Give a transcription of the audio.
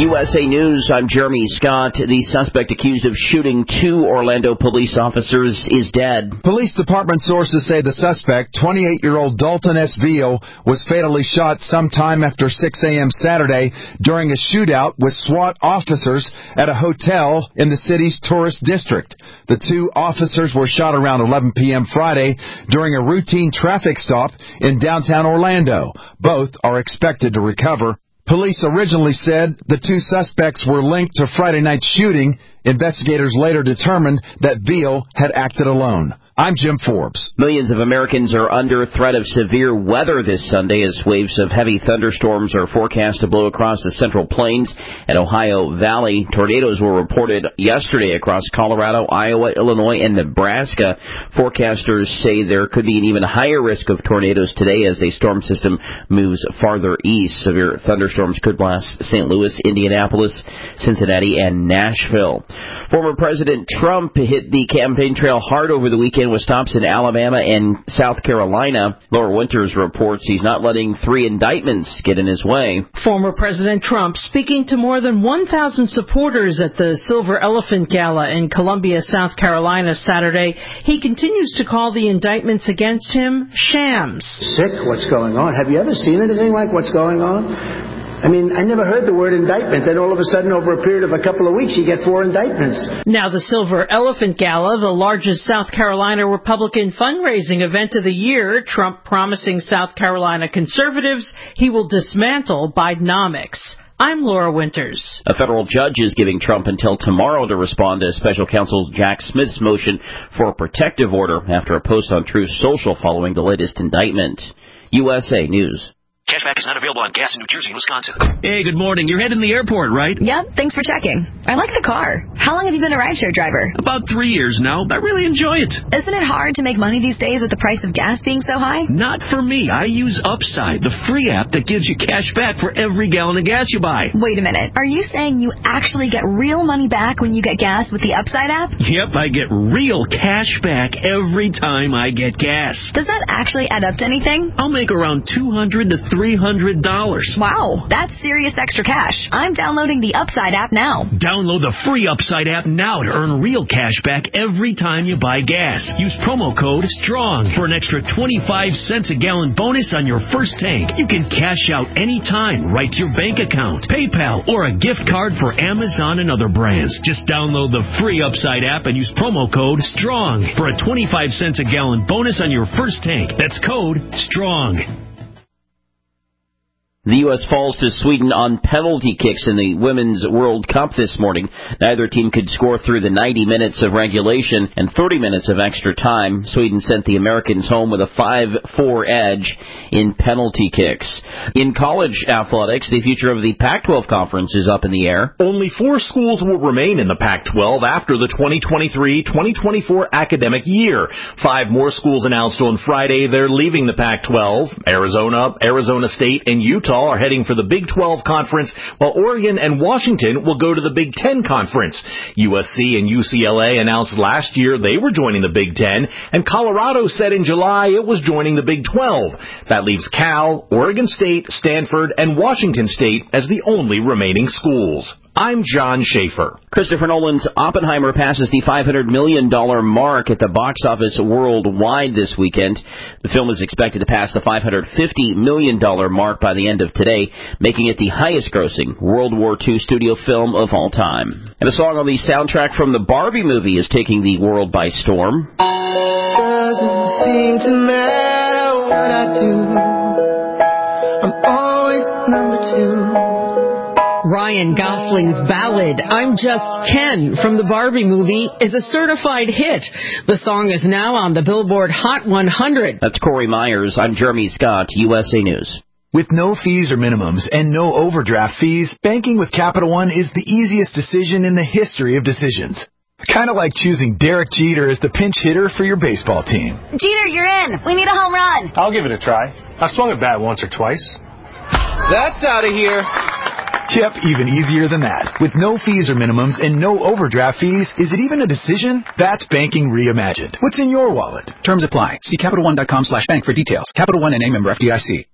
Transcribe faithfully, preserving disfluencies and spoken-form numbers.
U S A News, I'm Jeremy Scott. The suspect accused of shooting two Orlando police officers is dead. Police department sources say the suspect, twenty-eight-year-old Dalton S. Veal, was fatally shot sometime after six a.m. Saturday during a shootout with SWAT officers at a hotel in the city's tourist district. The two officers were shot around eleven p.m. Friday during a routine traffic stop in downtown Orlando. Both are expected to recover. Police originally said the two suspects were linked to Friday night's shooting. Investigators later determined that Veal had acted alone. I'm Jim Forbes. Millions of Americans are under threat of severe weather this Sunday as waves of heavy thunderstorms are forecast to blow across the Central Plains and Ohio Valley. Tornadoes were reported yesterday across Colorado, Iowa, Illinois, and Nebraska. Forecasters say there could be an even higher risk of tornadoes today as a storm system moves farther east. Severe thunderstorms could blast Saint Louis, Indianapolis, Cincinnati, and Nashville. Former President Trump hit the campaign trail hard over the weekend with stops in Alabama and South Carolina. Laura Winters reports he's not letting three indictments get in his way. Former President Trump speaking to more than one thousand supporters at the Silver Elephant Gala in Columbia, South Carolina Saturday. He continues to call the indictments against him shams. Sick what's going on. Have you ever seen anything like what's going on? I mean, I never heard the word indictment. Then all of a sudden, over a period of a couple of weeks, you get four indictments. Now, the Silver Elephant Gala, the largest South Carolina Republican fundraising event of the year, Trump promising South Carolina conservatives he will dismantle Bidenomics. I'm Laura Winters. A federal judge is giving Trump until tomorrow to respond to special counsel Jack Smith's motion for a protective order after a post on Truth Social following the latest indictment. U S A News. Cashback is not available on gas in New Jersey and Wisconsin. Hey, good morning. You're heading to the airport, right? Yep, thanks for checking. I like the car. How long have you been a rideshare driver? About three years now. I really enjoy it. Isn't it hard to make money these days with the price of gas being so high? Not for me. I use Upside, the free app that gives you cash back for every gallon of gas you buy. Wait a minute. Are you saying you actually get real money back when you get gas with the Upside app? Yep, I get real cash back every time I get gas. Does that actually add up to anything? I'll make around two hundred to three hundred dollars. Wow, that's serious extra cash. I'm downloading the Upside app now. Download the free Upside app now to earn real cash back every time you buy gas. Use promo code STRONG for an extra twenty-five cents a gallon bonus on your first tank. You can cash out anytime right to your bank account, PayPal, or a gift card for Amazon and other brands. Just download the free Upside app and use promo code STRONG for a twenty-five cents a gallon bonus on your first tank. That's code STRONG. The U S falls to Sweden on penalty kicks in the Women's World Cup this morning. Neither team could score through the ninety minutes of regulation and thirty minutes of extra time. Sweden sent the Americans home with a five four edge in penalty kicks. In college athletics, the future of the Pac twelve conference is up in the air. Only four schools will remain in the Pac twelve after the twenty twenty-three twenty twenty-four academic year. Five more schools announced on Friday they're leaving the Pac twelve. Arizona, Arizona State, and Utah are heading for the Big twelve Conference, while Oregon and Washington will go to the Big ten Conference. U S C and U C L A announced last year they were joining the Big ten, and Colorado said in July it was joining the Big twelve. That leaves Cal, Oregon State, Stanford, and Washington State as the only remaining schools. I'm John Schaefer. Christopher Nolan's Oppenheimer passes the five hundred million dollars mark at the box office worldwide this weekend. The film is expected to pass the five hundred fifty million dollars mark by the end of today, making it the highest-grossing World War Two studio film of all time. And a song on the soundtrack from the Barbie movie is taking the world by storm. Doesn't seem to matter what I do. I'm always number two. Ryan Gosling's ballad, I'm Just Ken, from the Barbie movie, is a certified hit. The song is now on the Billboard Hot one hundred. That's Corey Myers. I'm Jeremy Scott, U S A News. With no fees or minimums and no overdraft fees, banking with Capital One is the easiest decision in the history of decisions. Kind of like choosing Derek Jeter as the pinch hitter for your baseball team. Jeter, you're in. We need a home run. I'll give it a try. I swung a bat once or twice. That's out of here. Yep, even easier than that. With no fees or minimums and no overdraft fees, is it even a decision? That's banking reimagined. What's in your wallet? Terms apply. See CapitalOne.com slash bank for details. Capital One and a member F D I C.